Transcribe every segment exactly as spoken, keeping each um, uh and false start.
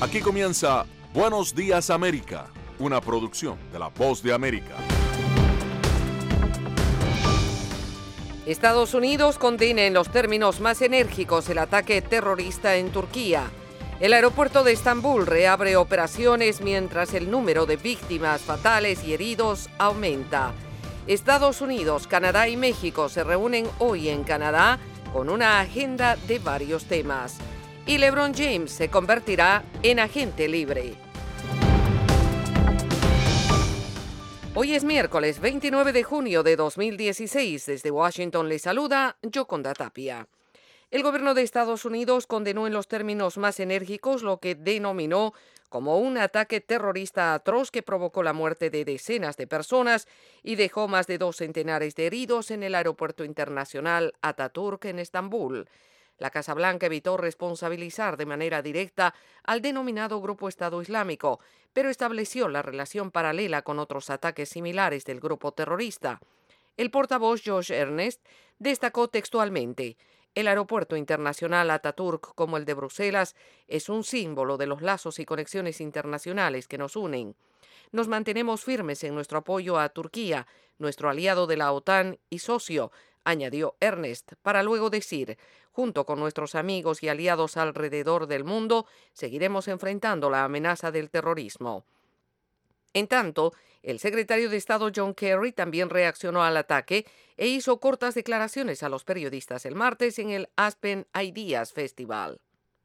Aquí comienza Buenos Días América, una producción de La Voz de América. Estados Unidos condena en los términos más enérgicos el ataque terrorista en Turquía. El aeropuerto de Estambul reabre operaciones mientras el número de víctimas fatales y heridos aumenta. Estados Unidos, Canadá y México se reúnen hoy en Canadá con una agenda de varios temas. Y LeBron James se convertirá en agente libre. Hoy es miércoles veintinueve de junio de dos mil dieciséis. Desde Washington le saluda Yoconda Tapia. El gobierno de Estados Unidos condenó en los términos más enérgicos lo que denominó como un ataque terrorista atroz que provocó la muerte de decenas de personas y dejó más de dos centenares de heridos en el aeropuerto internacional Atatürk en Estambul. La Casa Blanca evitó responsabilizar de manera directa al denominado Grupo Estado Islámico, pero estableció la relación paralela con otros ataques similares del grupo terrorista. El portavoz Josh Earnest destacó textualmente: el aeropuerto internacional Atatürk, como el de Bruselas, es un símbolo de los lazos y conexiones internacionales que nos unen. Nos mantenemos firmes en nuestro apoyo a Turquía, nuestro aliado de la OTAN y socio, añadió Earnest, para luego decir: junto con nuestros amigos y aliados alrededor del mundo, seguiremos enfrentando la amenaza del terrorismo. En tanto, el secretario de Estado John Kerry también reaccionó al ataque e hizo cortas declaraciones a los periodistas el martes en el Aspen Ideas Festival.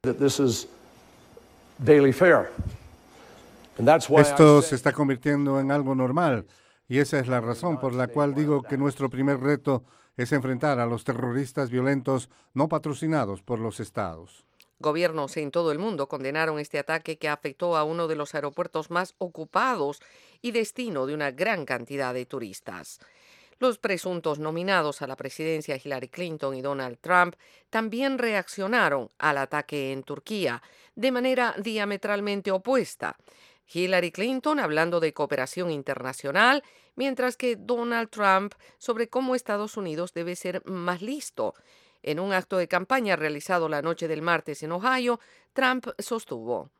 Esto se está convirtiendo en algo normal y esa es la razón por la cual digo que nuestro primer reto es enfrentar a los terroristas violentos no patrocinados por los estados. Gobiernos en todo el mundo condenaron este ataque que afectó a uno de los aeropuertos más ocupados y destino de una gran cantidad de turistas. Los presuntos nominados a la presidencia Hillary Clinton y Donald Trump también reaccionaron al ataque en Turquía de manera diametralmente opuesta. Hillary Clinton hablando de cooperación internacional, mientras que Donald Trump sobre cómo Estados Unidos debe ser más listo. En un acto de campaña realizado la noche del martes en Ohio, Trump sostuvo: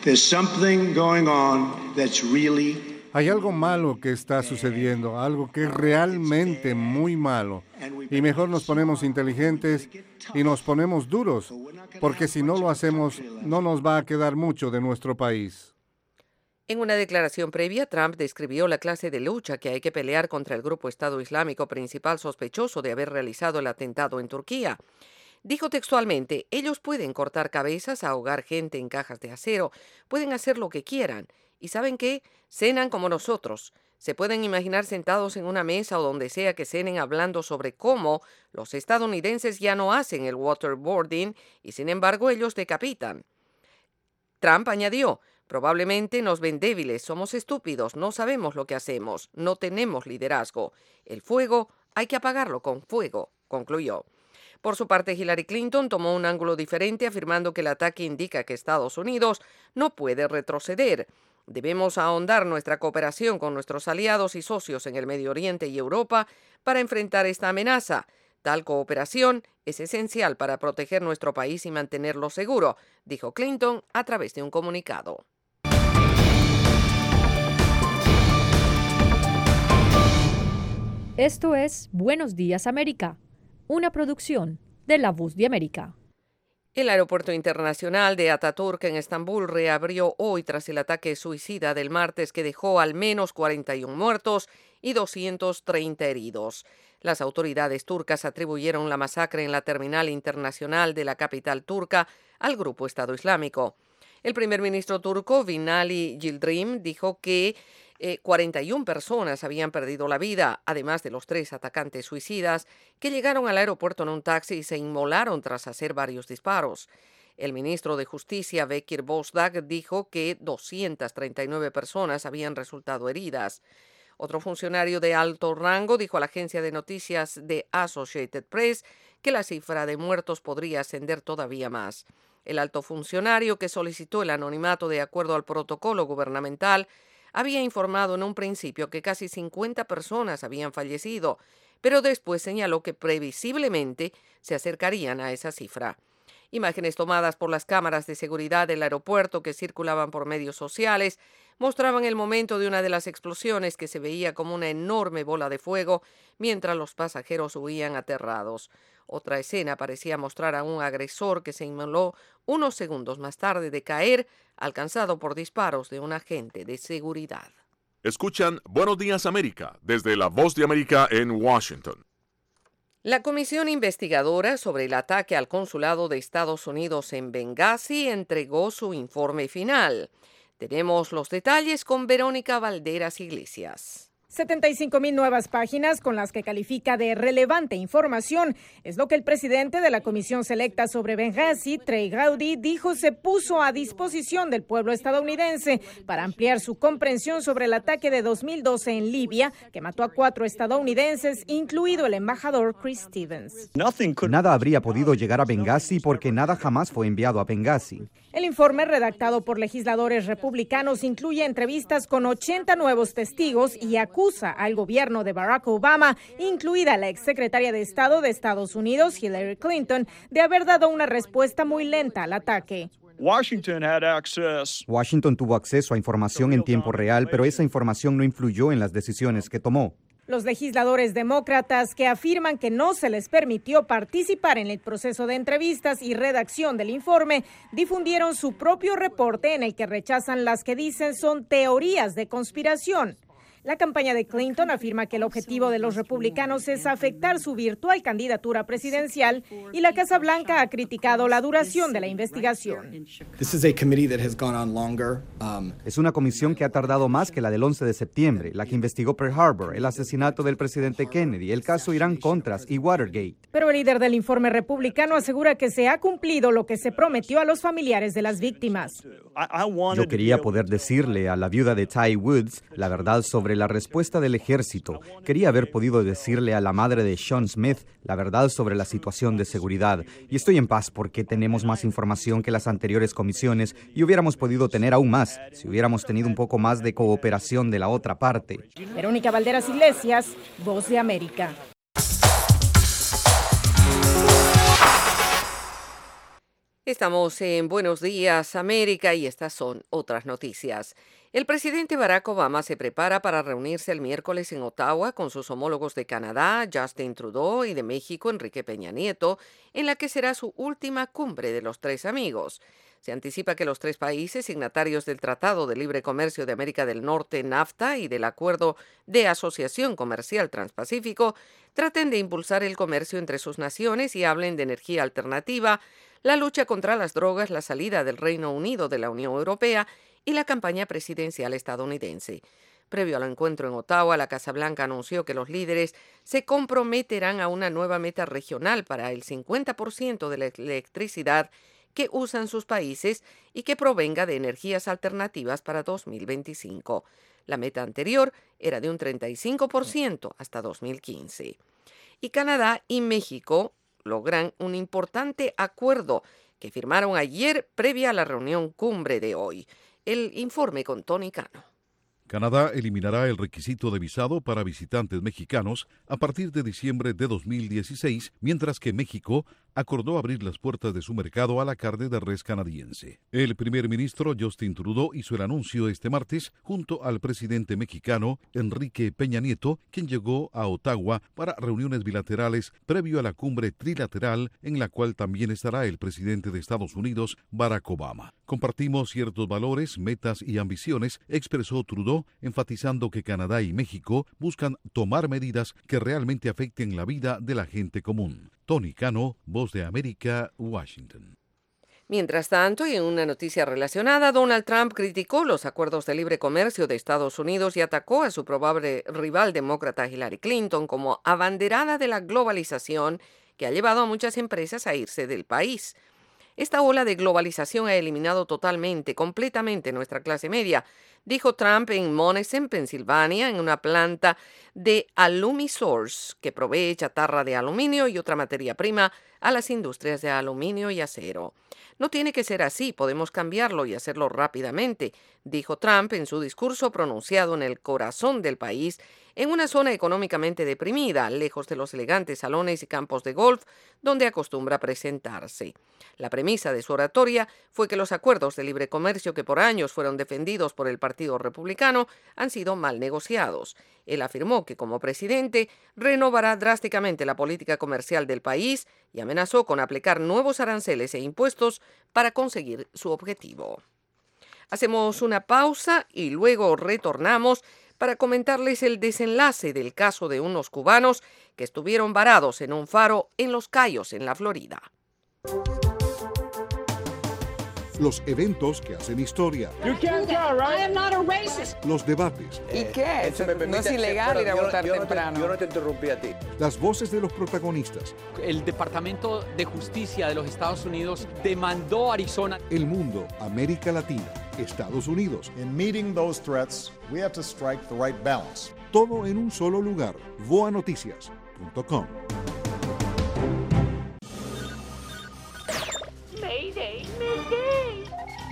hay algo malo que está sucediendo, algo que es realmente muy malo. Y mejor nos ponemos inteligentes y nos ponemos duros, porque si no lo hacemos, no nos va a quedar mucho de nuestro país. En una declaración previa, Trump describió la clase de lucha que hay que pelear contra el grupo Estado Islámico principal sospechoso de haber realizado el atentado en Turquía. Dijo textualmente: ellos pueden cortar cabezas, ahogar gente en cajas de acero, pueden hacer lo que quieran. ¿Y saben qué? Cenan como nosotros. Se pueden imaginar sentados en una mesa o donde sea que cenen hablando sobre cómo los estadounidenses ya no hacen el waterboarding y sin embargo ellos decapitan. Trump añadió: probablemente nos ven débiles, somos estúpidos, no sabemos lo que hacemos, no tenemos liderazgo. El fuego hay que apagarlo con fuego, concluyó. Por su parte, Hillary Clinton tomó un ángulo diferente, afirmando que el ataque indica que Estados Unidos no puede retroceder. Debemos ahondar nuestra cooperación con nuestros aliados y socios en el Medio Oriente y Europa para enfrentar esta amenaza. Tal cooperación es esencial para proteger nuestro país y mantenerlo seguro, dijo Clinton a través de un comunicado. Esto es Buenos Días América, una producción de La Voz de América. El aeropuerto internacional de Atatürk en Estambul reabrió hoy tras el ataque suicida del martes que dejó al menos cuarenta y uno muertos y doscientos treinta heridos. Las autoridades turcas atribuyeron la masacre en la terminal internacional de la capital turca al grupo Estado Islámico. El primer ministro turco, Binali Yildirim, dijo que eh, cuarenta y una personas habían perdido la vida, además de los tres atacantes suicidas que llegaron al aeropuerto en un taxi y se inmolaron tras hacer varios disparos. El ministro de Justicia, Bekir Bozdagh, dijo que doscientas treinta y nueve personas habían resultado heridas. Otro funcionario de alto rango dijo a la agencia de noticias de Associated Press que la cifra de muertos podría ascender todavía más. El alto funcionario, que solicitó el anonimato de acuerdo al protocolo gubernamental, había informado en un principio que casi cincuenta personas habían fallecido, pero después señaló que previsiblemente se acercarían a esa cifra. Imágenes tomadas por las cámaras de seguridad del aeropuerto que circulaban por medios sociales mostraban el momento de una de las explosiones que se veía como una enorme bola de fuego mientras los pasajeros huían aterrados. Otra escena parecía mostrar a un agresor que se inmoló unos segundos más tarde de caer, alcanzado por disparos de un agente de seguridad. Escuchan Buenos Días América desde La Voz de América en Washington. La comisión investigadora sobre el ataque al consulado de Estados Unidos en Benghazi entregó su informe final. Tenemos los detalles con Verónica Valderas Iglesias. setenta y cinco mil nuevas páginas con las que califica de relevante información. Es lo que el presidente de la Comisión Selecta sobre Benghazi, Trey Gowdy, dijo se puso a disposición del pueblo estadounidense para ampliar su comprensión sobre el ataque de dos mil doce en Libia, que mató a cuatro estadounidenses, incluido el embajador Chris Stevens. Nada habría podido llegar a Benghazi porque nada jamás fue enviado a Benghazi. El informe, redactado por legisladores republicanos, incluye entrevistas con ochenta nuevos testigos y acusa al gobierno de Barack Obama, incluida la exsecretaria de Estado de Estados Unidos, Hillary Clinton, de haber dado una respuesta muy lenta al ataque. Washington had access. Washington tuvo acceso a información en tiempo real, pero esa información no influyó en las decisiones que tomó. Los legisladores demócratas que afirman que no se les permitió participar en el proceso de entrevistas y redacción del informe difundieron su propio reporte en el que rechazan las que dicen son teorías de conspiración. La campaña de Clinton afirma que el objetivo de los republicanos es afectar su virtual candidatura presidencial y la Casa Blanca ha criticado la duración de la investigación. Es una comisión que ha tardado más que la del once de septiembre, la que investigó Pearl Harbor, el asesinato del presidente Kennedy, el caso Irán-Contras y Watergate. Pero el líder del informe republicano asegura que se ha cumplido lo que se prometió a los familiares de las víctimas. Yo quería poder decirle a la viuda de Ty Woods la verdad sobre la respuesta del ejército. Quería haber podido decirle a la madre de Sean Smith la verdad sobre la situación de seguridad. Y estoy en paz porque tenemos más información que las anteriores comisiones y hubiéramos podido tener aún más si hubiéramos tenido un poco más de cooperación de la otra parte. Verónica Valderas Iglesias, Voz de América. Estamos en Buenos Días América y estas son otras noticias. El presidente Barack Obama se prepara para reunirse el miércoles en Ottawa con sus homólogos de Canadá, Justin Trudeau, y de México, Enrique Peña Nieto, en la que será su última cumbre de los tres amigos. Se anticipa que los tres países signatarios del Tratado de Libre Comercio de América del Norte, NAFTA, y del Acuerdo de Asociación Comercial Transpacífico traten de impulsar el comercio entre sus naciones y hablen de energía alternativa, la lucha contra las drogas, la salida del Reino Unido de la Unión Europea y la campaña presidencial estadounidense. Previo al encuentro en Ottawa, la Casa Blanca anunció que los líderes se comprometerán a una nueva meta regional para el cincuenta por ciento de la electricidad que usan sus países y que provenga de energías alternativas para dos mil veinticinco. La meta anterior era de un treinta y cinco por ciento hasta dos mil quince. Y Canadá y México logran un importante acuerdo que firmaron ayer previa a la reunión cumbre de hoy. El informe con Tony Cano. Canadá eliminará el requisito de visado para visitantes mexicanos a partir de diciembre de dos mil dieciséis, mientras que México acordó abrir las puertas de su mercado a la carne de res canadiense. El primer ministro Justin Trudeau hizo el anuncio este martes junto al presidente mexicano Enrique Peña Nieto, quien llegó a Ottawa para reuniones bilaterales previo a la cumbre trilateral en la cual también estará el presidente de Estados Unidos, Barack Obama. Compartimos ciertos valores, metas y ambiciones, expresó Trudeau, enfatizando que Canadá y México buscan tomar medidas que realmente afecten la vida de la gente común. Tony Cano, Voz de América, Washington. Mientras tanto, y en una noticia relacionada, Donald Trump criticó los acuerdos de libre comercio de Estados Unidos y atacó a su probable rival demócrata Hillary Clinton como abanderada de la globalización que ha llevado a muchas empresas a irse del país. Esta ola de globalización ha eliminado totalmente, completamente nuestra clase media, dijo Trump en Monessen, Pensilvania, en una planta de Alumisource que provee chatarra de aluminio y otra materia prima a las industrias de aluminio y acero. No tiene que ser así, podemos cambiarlo y hacerlo rápidamente, dijo Trump en su discurso pronunciado en el corazón del país en una zona económicamente deprimida, lejos de los elegantes salones y campos de golf donde acostumbra presentarse. La premisa de su oratoria fue que los acuerdos de libre comercio que por años fueron defendidos por el Partido Republicano han sido mal negociados. Él afirmó que como presidente renovará drásticamente la política comercial del país y amenazó con aplicar nuevos aranceles e impuestos para conseguir su objetivo. Hacemos una pausa y luego retornamos para comentarles el desenlace del caso de unos cubanos que estuvieron varados en un faro en Los Cayos, en la Florida. Los eventos que hacen historia. You can't tell, right? I am not a racist. Los debates. ¿Y qué? Eh, me no es ilegal ir a votar yo temprano. No te, yo no te interrumpí a ti. Las voces de los protagonistas. El Departamento de Justicia de los Estados Unidos demandó a Arizona. El mundo, América Latina, Estados Unidos. In meeting those threats, we have to strike the right balance. Todo en un solo lugar. voa noticias punto com. Mayday, mayday.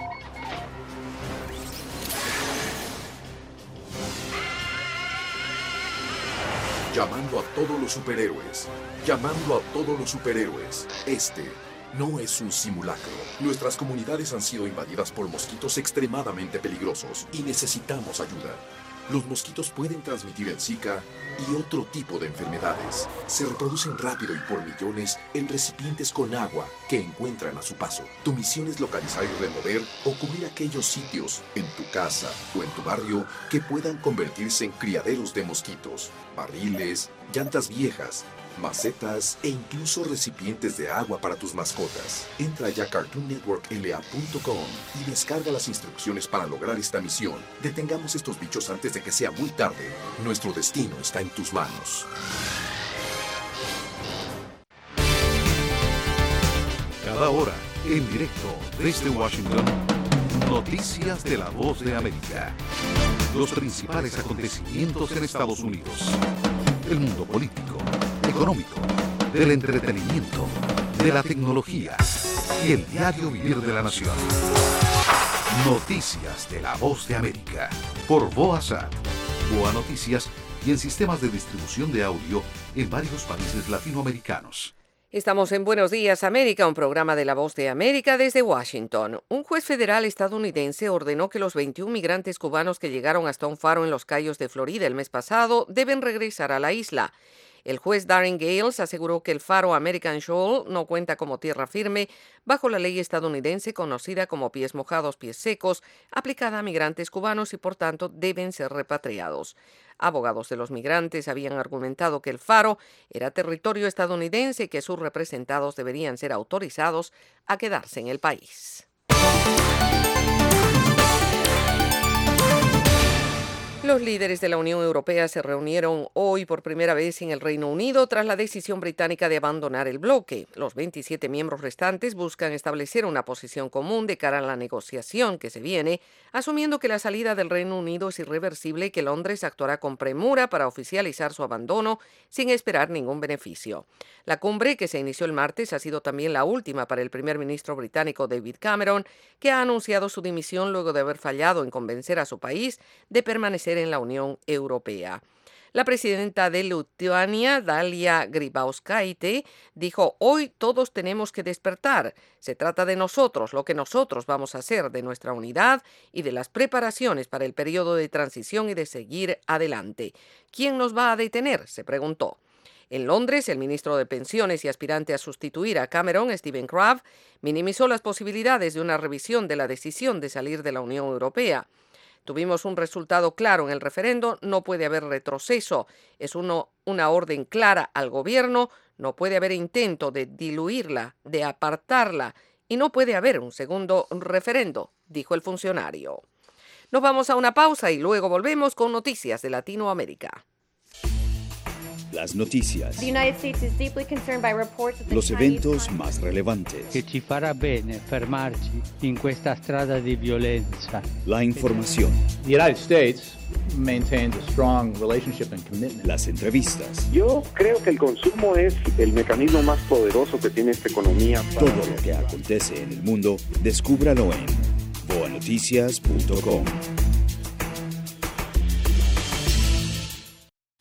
Llamando a todos los superhéroes. Llamando a todos los superhéroes. Este no es un simulacro. Nuestras comunidades han sido invadidas por mosquitos extremadamente peligrosos y necesitamos ayuda. Los mosquitos pueden transmitir el Zika y otro tipo de enfermedades. Se reproducen rápido y por millones en recipientes con agua que encuentran a su paso. Tu misión es localizar y remover o cubrir aquellos sitios en tu casa o en tu barrio que puedan convertirse en criaderos de mosquitos, barriles, llantas viejas, macetas e incluso recipientes de agua para tus mascotas. Entra ya a cartoon network l a punto com y descarga las instrucciones para lograr esta misión. Detengamos estos bichos antes de que sea muy tarde. Nuestro destino está en tus manos. Cada hora, en directo desde Washington, noticias de la Voz de América. Los principales acontecimientos en Estados Unidos. El mundo político, económico, del entretenimiento, de la tecnología y el diario vivir de la nación. Noticias de la Voz de América por VOASAT, Voa Noticias y en sistemas de distribución de audio en varios países latinoamericanos. Estamos en Buenos Días América, un programa de La Voz de América desde Washington. Un juez federal estadounidense ordenó que los veintiún migrantes cubanos que llegaron hasta un faro en Los Cayos de Florida el mes pasado deben regresar a la isla. El juez Darren Gales aseguró que el faro American Shoal no cuenta como tierra firme bajo la ley estadounidense conocida como pies mojados, pies secos, aplicada a migrantes cubanos y por tanto deben ser repatriados. Abogados de los migrantes habían argumentado que el faro era territorio estadounidense y que sus representados deberían ser autorizados a quedarse en el país. Los líderes de la Unión Europea se reunieron hoy por primera vez en el Reino Unido tras la decisión británica de abandonar el bloque. Los veintisiete miembros restantes buscan establecer una posición común de cara a la negociación que se viene, asumiendo que la salida del Reino Unido es irreversible y que Londres actuará con premura para oficializar su abandono sin esperar ningún beneficio. La cumbre, que se inició el martes, ha sido también la última para el primer ministro británico David Cameron, que ha anunciado su dimisión luego de haber fallado en convencer a su país de permanecer en la Unión Europea. La presidenta de Lituania, Dalia Grybauskaitė, dijo: hoy todos tenemos que despertar. Se trata de nosotros, lo que nosotros vamos a hacer, de nuestra unidad y de las preparaciones para el periodo de transición y de seguir adelante. ¿Quién nos va a detener?, se preguntó. En Londres, el ministro de Pensiones y aspirante a sustituir a Cameron, Stephen Crabb, minimizó las posibilidades de una revisión de la decisión de salir de la Unión Europea. Tuvimos un resultado claro en el referendo, no puede haber retroceso. Es uno, una orden clara al gobierno, no puede haber intento de diluirla, de apartarla, y no puede haber un segundo referendo, dijo el funcionario. Nos vamos a una pausa y luego volvemos con noticias de Latinoamérica. Las noticias. Los eventos más relevantes. Que ci farà bene fermarci in questa strada di violenza. La información. The United States maintains a strong relationship and commitment. Las entrevistas. Yo creo que el consumo es el mecanismo más poderoso que tiene esta economía. Para... Todo lo que acontece en el mundo, descúbralo en voa noticias punto com.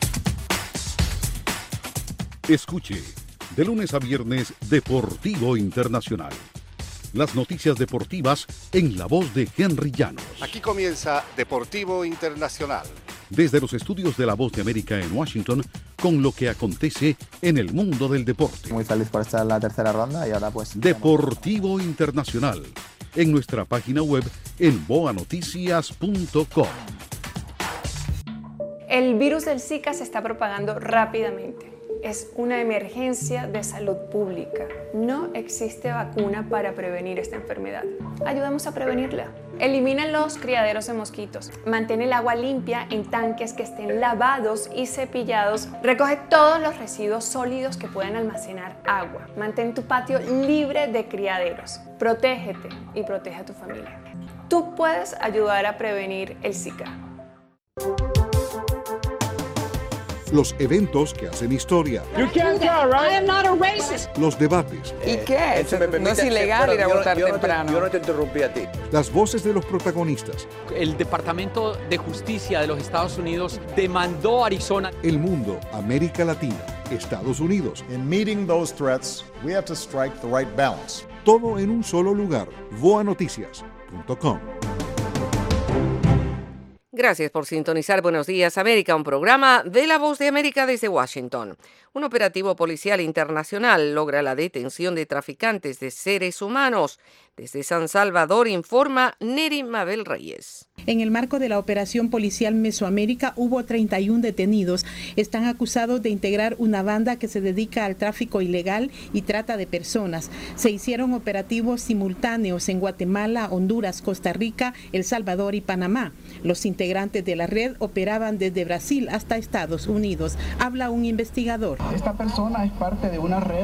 Escuche, de lunes a viernes, Deportivo Internacional. Las noticias deportivas en la voz de Henry Llanos. Aquí comienza Deportivo Internacional. Desde los estudios de La Voz de América en Washington, con lo que acontece en el mundo del deporte. Muy feliz por estar en la tercera ronda y ahora pues... Deportivo Internacional, en nuestra página web en boa noticias punto com. El virus del Zika se está propagando rápidamente. Es una emergencia de salud pública. No existe vacuna para prevenir esta enfermedad. Ayudemos a prevenirla. Elimina los criaderos de mosquitos. Mantén el agua limpia en tanques que estén lavados y cepillados. Recoge todos los residuos sólidos que puedan almacenar agua. Mantén tu patio libre de criaderos. Protégete y protege a tu familia. Tú puedes ayudar a prevenir el Zika. Los eventos que hacen historia. You can't tell, right? I am not a racist. Los debates. ¿Y qué? No es ilegal ir a votar temprano. Yo no te interrumpí a ti. Las voces de los protagonistas. El Departamento de Justicia de los Estados Unidos demandó a Arizona. El mundo, América Latina, Estados Unidos. In meeting those threats, we have to strike the right balance. Todo en un solo lugar. boa noticias punto com. Gracias por sintonizar Buenos Días América, un programa de La Voz de América desde Washington. Un operativo policial internacional logra la detención de traficantes de seres humanos. Desde San Salvador informa Neri Mabel Reyes. En el marco de la operación policial Mesoamérica hubo treinta y uno detenidos. Están acusados de integrar una banda que se dedica al tráfico ilegal y trata de personas. Se hicieron operativos simultáneos en Guatemala, Honduras, Costa Rica, El Salvador y Panamá. Los integrantes de la red operaban desde Brasil hasta Estados Unidos. Habla un investigador. Esta persona es parte de una red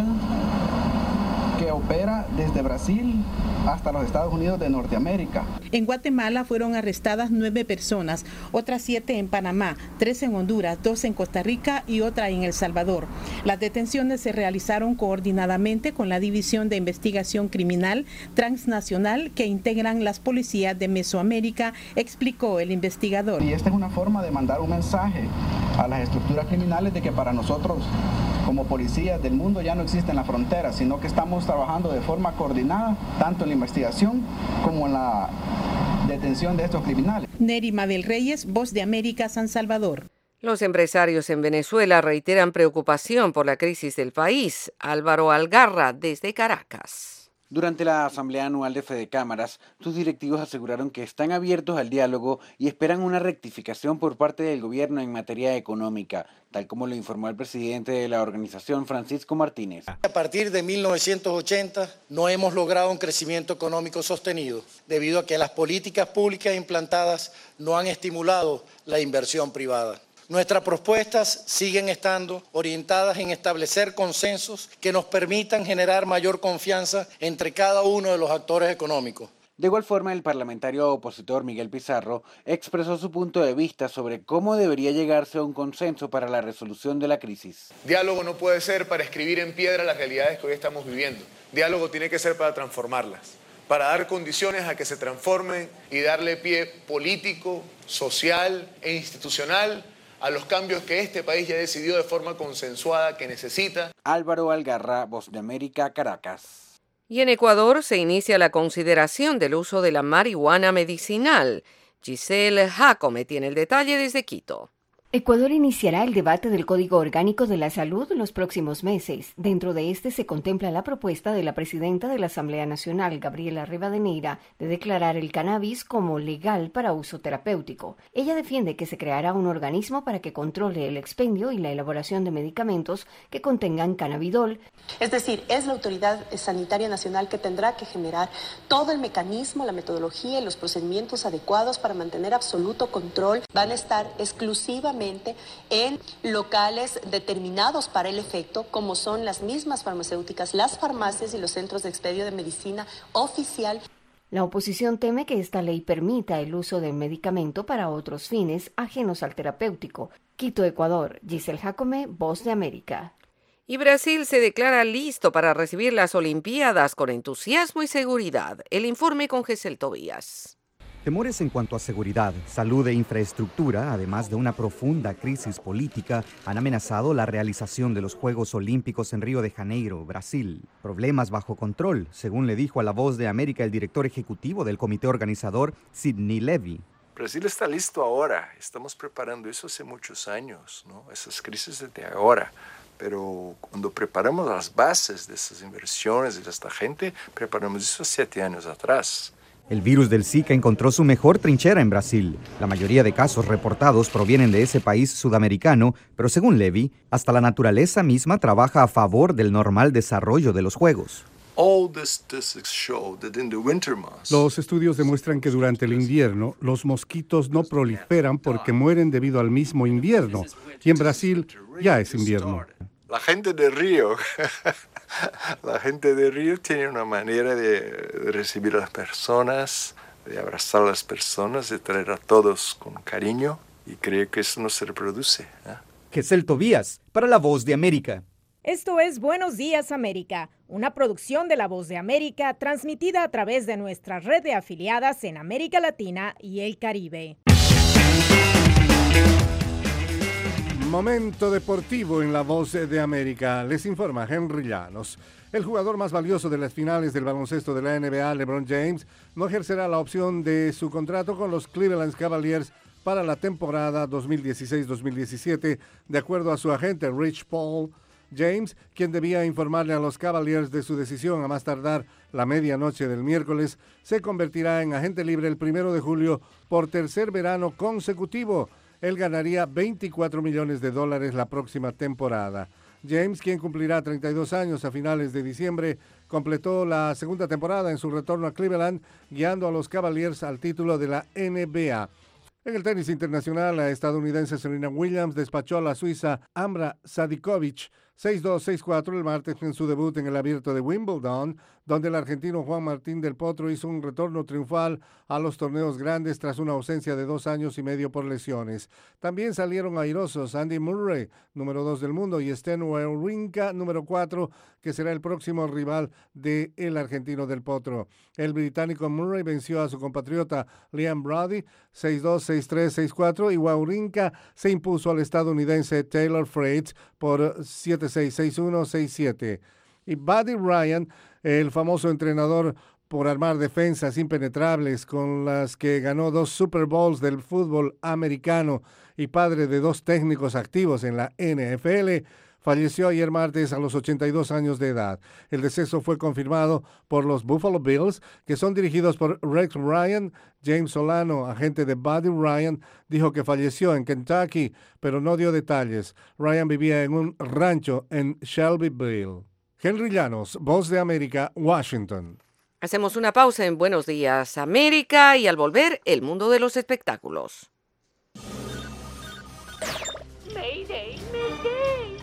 que opera desde Brasil hasta los Estados Unidos de Norteamérica. En Guatemala fueron arrestadas nueve personas, otras siete en Panamá, tres en Honduras, dos en Costa Rica y otra en El Salvador. Las detenciones se realizaron coordinadamente con la División de Investigación Criminal Transnacional que integran las policías de Mesoamérica, explicó el investigador. Y esta es una forma de mandar un mensaje a las estructuras criminales de que para nosotros, como policías del mundo, ya no existen las fronteras, sino que estamos trabajando de forma coordinada, tanto en la investigación como en la detención de estos criminales. Neri Mabel Reyes, Voz de América, San Salvador. Los empresarios en Venezuela reiteran preocupación por la crisis del país. Álvaro Algarra, desde Caracas. Durante la Asamblea Anual de Fedecámaras, sus directivos aseguraron que están abiertos al diálogo y esperan una rectificación por parte del gobierno en materia económica, tal como lo informó el presidente de la organización, Francisco Martínez. A partir de mil novecientos ochenta no hemos logrado un crecimiento económico sostenido, debido a que las políticas públicas implantadas no han estimulado la inversión privada. Nuestras propuestas siguen estando orientadas en establecer consensos que nos permitan generar mayor confianza entre cada uno de los actores económicos. De igual forma, el parlamentario opositor Miguel Pizarro expresó su punto de vista sobre cómo debería llegarse a un consenso para la resolución de la crisis. Diálogo no puede ser para escribir en piedra las realidades que hoy estamos viviendo. Diálogo tiene que ser para transformarlas, para dar condiciones a que se transformen y darle pie político, social e institucional a los cambios que este país ya decidió de forma consensuada que necesita. Álvaro Algarra, Voz de América, Caracas. Y en Ecuador se inicia la consideración del uso de la marihuana medicinal. Giselle Jacome tiene el detalle desde Quito. Ecuador iniciará el debate del Código Orgánico de la Salud en los próximos meses. Dentro de este se contempla la propuesta de la presidenta de la Asamblea Nacional, Gabriela Rivadeneira, de declarar el cannabis como legal para uso terapéutico. Ella defiende que se creará un organismo para que controle el expendio y la elaboración de medicamentos que contengan cannabidol. Es decir, es la Autoridad Sanitaria Nacional que tendrá que generar todo el mecanismo, la metodología y los procedimientos adecuados para mantener absoluto control. Van a estar exclusivamente en locales determinados para el efecto, como son las mismas farmacéuticas, las farmacias y los centros de expendio de medicina oficial. La oposición teme que esta ley permita el uso del medicamento para otros fines ajenos al terapéutico. Quito, Ecuador. Giselle Jacome, Voz de América. Y Brasil se declara listo para recibir las Olimpiadas con entusiasmo y seguridad. El informe con Gesell Tobías. Temores en cuanto a seguridad, salud e infraestructura, además de una profunda crisis política, han amenazado la realización de los Juegos Olímpicos en Río de Janeiro, Brasil. Problemas bajo control, según le dijo a La Voz de América el director ejecutivo del comité organizador, Sidney Levy. Brasil está listo ahora, estamos preparando eso hace muchos años, ¿no? Esas crisis desde ahora. Pero cuando preparamos las bases de esas inversiones de esta gente, preparamos eso siete años atrás. El virus del Zika encontró su mejor trinchera en Brasil. La mayoría de casos reportados provienen de ese país sudamericano, pero según Levy, hasta la naturaleza misma trabaja a favor del normal desarrollo de los juegos. Los estudios demuestran que durante el invierno los mosquitos no proliferan porque mueren debido al mismo invierno. Y en Brasil ya es invierno. La gente de Río, la gente de Río tiene una manera de recibir a las personas, de abrazar a las personas, de traer a todos con cariño, y creo que eso no se reproduce, ¿eh? Gesell Tobías, para La Voz de América. Esto es Buenos Días América, una producción de La Voz de América transmitida a través de nuestra red de afiliadas en América Latina y el Caribe. Momento deportivo en La Voz de América. Les informa Henry Llanos. El jugador más valioso de las finales del baloncesto de la N B A, LeBron James, no ejercerá la opción de su contrato con los Cleveland Cavaliers para la temporada dos mil dieciséis dos mil diecisiete, de acuerdo a su agente Rich Paul. James, quien debía informarle a los Cavaliers de su decisión a más tardar la medianoche del miércoles, se convertirá en agente libre el primero de julio por tercer verano consecutivo. Él ganaría veinticuatro millones de dólares la próxima temporada. James, quien cumplirá treinta y dos años a finales de diciembre, completó la segunda temporada en su retorno a Cleveland, guiando a los Cavaliers al título de la N B A. En el tenis internacional, la estadounidense Serena Williams despachó a la suiza Ambra Sadikovic seis dos seis cuatro el martes en su debut en el Abierto de Wimbledon, donde el argentino Juan Martín del Potro hizo un retorno triunfal a los torneos grandes tras una ausencia de dos años y medio por lesiones. También salieron airosos Andy Murray, número dos del mundo, y Stan Wawrinka, número cuatro, que será el próximo rival del argentino del Potro. El británico Murray venció a su compatriota Liam Brody seis dos seis tres seis cuatro y Wawrinka se impuso al estadounidense Taylor Fritz por siete seis seis uno seis siete. Y Buddy Ryan, el famoso entrenador por armar defensas impenetrables con las que ganó dos Super Bowls del fútbol americano y padre de dos técnicos activos en la N F L, falleció ayer martes a los ochenta y dos años de edad. El deceso fue confirmado por los Buffalo Bills, que son dirigidos por Rex Ryan. James Solano, agente de Buddy Ryan, dijo que falleció en Kentucky, pero no dio detalles. Ryan vivía en un rancho en Shelbyville. Henry Llanos, Voz de América, Washington. Hacemos una pausa en Buenos Días América y al volver, el mundo de los espectáculos. Mayday, Mayday.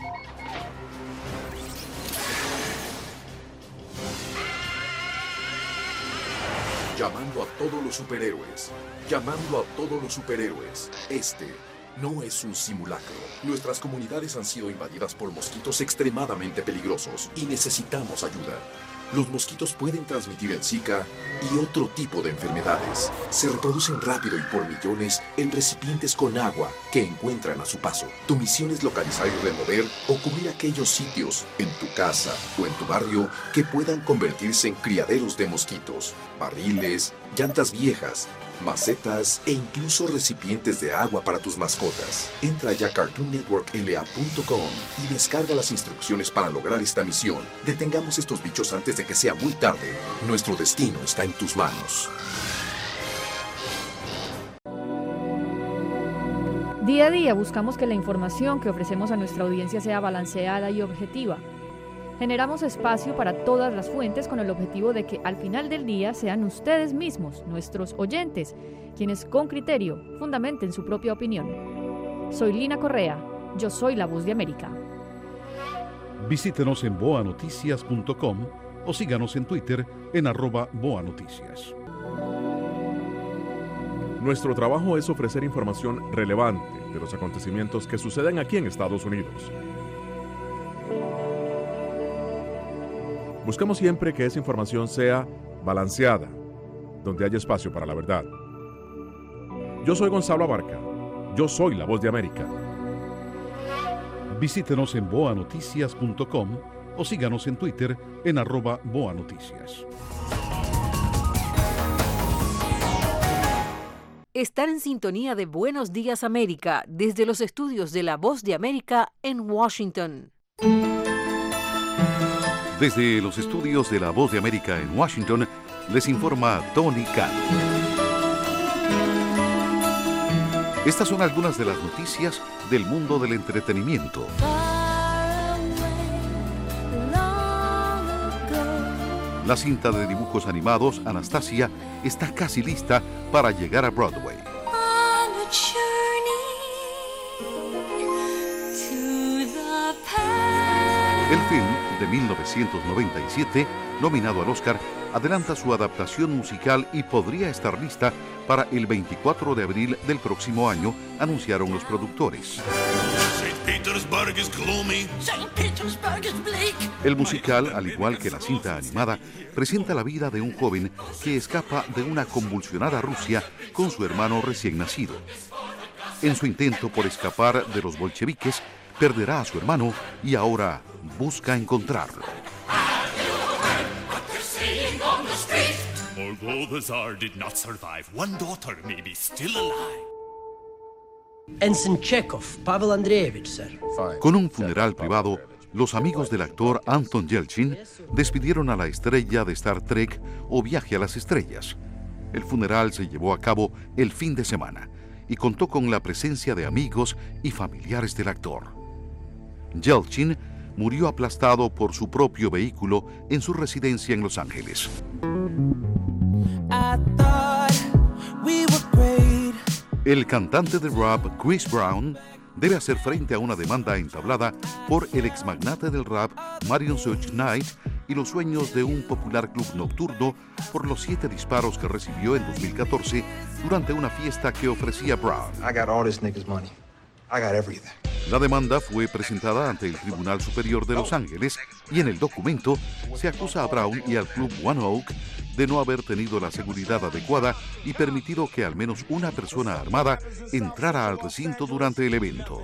Llamando a todos los superhéroes. Llamando a todos los superhéroes. Este no es un simulacro. Nuestras comunidades han sido invadidas por mosquitos extremadamente peligrosos y necesitamos ayuda. Los mosquitos pueden transmitir el Zika y otro tipo de enfermedades. Se reproducen rápido y por millones en recipientes con agua que encuentran a su paso. Tu misión es localizar y remover o cubrir aquellos sitios en tu casa o en tu barrio que puedan convertirse en criaderos de mosquitos, barriles, llantas viejas, macetas e incluso recipientes de agua para tus mascotas. Entra ya a cartoon network l a punto com y descarga las instrucciones para lograr esta misión. Detengamos estos bichos antes de que sea muy tarde. Nuestro destino está en tus manos. Día a día buscamos que la información que ofrecemos a nuestra audiencia sea balanceada y objetiva. Generamos espacio para todas las fuentes con el objetivo de que al final del día sean ustedes mismos, nuestros oyentes, quienes con criterio fundamenten su propia opinión. Soy Lina Correa, yo soy la Voz de América. Visítenos en boa noticias punto com o síganos en Twitter en arroba boanoticias. Nuestro trabajo es ofrecer información relevante de los acontecimientos que suceden aquí en Estados Unidos. Buscamos siempre que esa información sea balanceada, donde hay espacio para la verdad. Yo soy Gonzalo Abarca. Yo soy la voz de América. Visítenos en boa noticias punto com o síganos en Twitter en arroba boanoticias. Están en sintonía de Buenos Días América desde los estudios de La Voz de América en Washington. Desde los estudios de La Voz de América en Washington, les informa Tony Cano. Estas son algunas de las noticias del mundo del entretenimiento. La cinta de dibujos animados Anastasia está casi lista para llegar a Broadway. El film, de mil novecientos noventa y siete, nominado al Oscar, adelanta su adaptación musical y podría estar lista para el veinticuatro de abril del próximo año, anunciaron los productores. El musical, al igual que la cinta animada, presenta la vida de un joven que escapa de una convulsionada Rusia con su hermano recién nacido. En su intento por escapar de los bolcheviques, perderá a su hermano y ahora busca encontrarlo. Although the Tsar did not survive, one daughter may be still alive. Ensign Chekhov, Pavel Andreevich, sir. Con un funeral privado, los amigos del actor Anton Yelchin despidieron a la estrella de Star Trek o Viaje a las Estrellas. El funeral se llevó a cabo el fin de semana y contó con la presencia de amigos y familiares del actor. Yelchin murió aplastado por su propio vehículo en su residencia en Los Ángeles. El cantante de rap Chris Brown debe hacer frente a una demanda entablada por el exmagnate del rap Marion Suge Knight y los dueños de un popular club nocturno por los siete disparos que recibió en dos mil catorce durante una fiesta que ofrecía Brown. I got all this nigga's money. I got everything. La demanda fue presentada ante el Tribunal Superior de Los Ángeles y en el documento se acusa a Brown y al club One Oak de no haber tenido la seguridad adecuada y permitido que al menos una persona armada entrara al recinto durante el evento.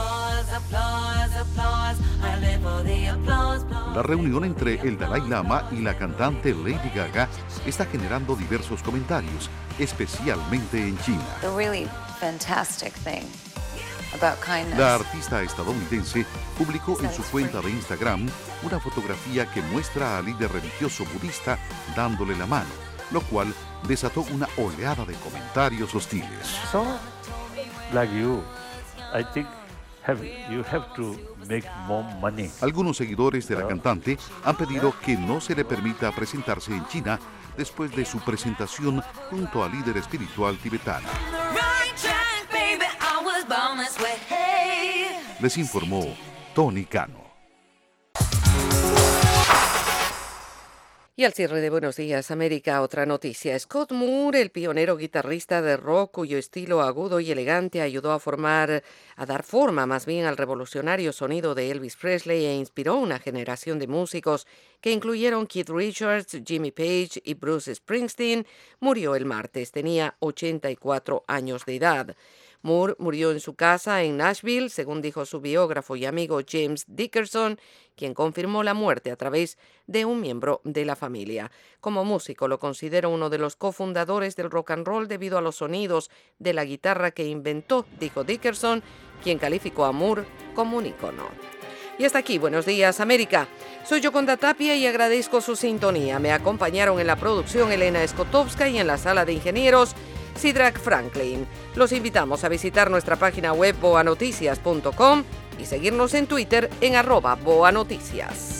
La reunión entre el Dalai Lama y la cantante Lady Gaga está generando diversos comentarios, especialmente en China. The really fantastic thing about kindness. La artista estadounidense publicó en su cuenta de Instagram una fotografía que muestra al líder religioso budista dándole la mano, lo cual desató una oleada de comentarios hostiles. So, like you, I think have, you have to make more money. Algunos seguidores de la cantante han pedido que no se le permita presentarse en China después de su presentación junto al líder espiritual tibetano. Les informó Tony Cano. Y al cierre de Buenos Días América, otra noticia. Scott Moore, el pionero guitarrista de rock cuyo estilo agudo y elegante ayudó a formar, a dar forma más bien al revolucionario sonido de Elvis Presley e inspiró una generación de músicos que incluyeron Keith Richards, Jimmy Page y Bruce Springsteen, murió el martes. Tenía ochenta y cuatro años de edad. Moore murió en su casa en Nashville, según dijo su biógrafo y amigo James Dickerson, quien confirmó la muerte a través de un miembro de la familia. Como músico lo considero uno de los cofundadores del rock and roll debido a los sonidos de la guitarra que inventó, dijo Dickerson, quien calificó a Moore como un ícono. Y hasta aquí, Buenos Días América. Soy Yoconda Tapia y agradezco su sintonía. Me acompañaron en la producción Elena Skotowska y en la sala de ingenieros Sidrak Franklin. Los invitamos a visitar nuestra página web boa noticias punto com y seguirnos en Twitter en arroba boanoticias.